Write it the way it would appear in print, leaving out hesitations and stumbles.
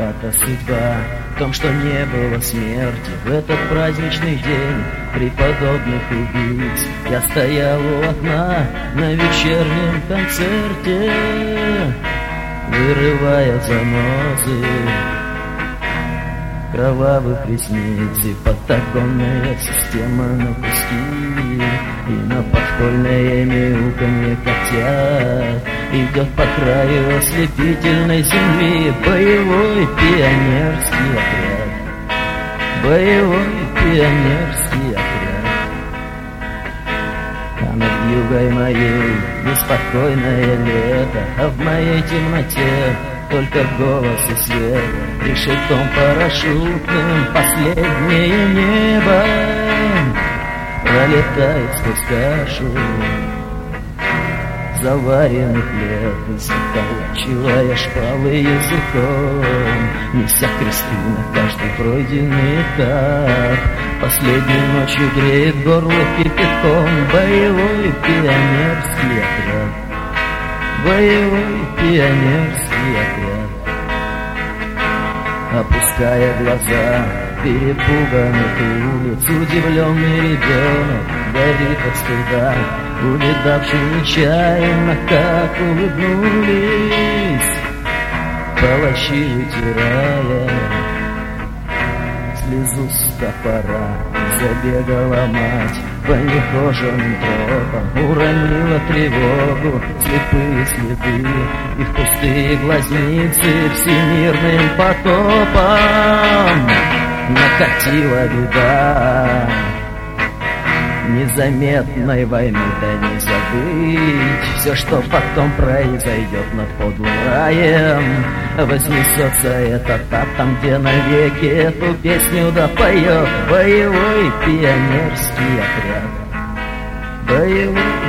виновата судьба в том, что не было смерти в этот праздничный день преподобных убийц. Я стоял у окна на вечернем концерте, вырывая занозы кровавых ресниц, и патагонная система на куски, и на подпольное мяуканье котят идет по краю ослепительной земли боевой пионерский отряд, боевой пионерский отряд. А над югой моей беспокойное лето, а в моей темноте только голос и свет решетом парашютным последнее небо пролетает сквозь кашу заваренных лет, заколачивая шпалы языком, неся кресты на каждый пройденный этап. Последней ночью греет горло кипятком боевой пионерский отряд, боевой пионерский отряд. Опуская глаза перепуганных улиц, удивленный ребенок горит от стыда, увидавший нечаянно, как улыбнулись палачи, вытирая слезу с топора. Забегала мать по нехоженным тропам, уронила тревогу, слепые следы, и в пустые глазницы всемирным потопом накатила беда. Незаметной войны-то не забыть, все, что потом произойдет над подлым раем. Вознесется этот ад там, где навеки эту песню допоет боевой пионерский отряд, боевой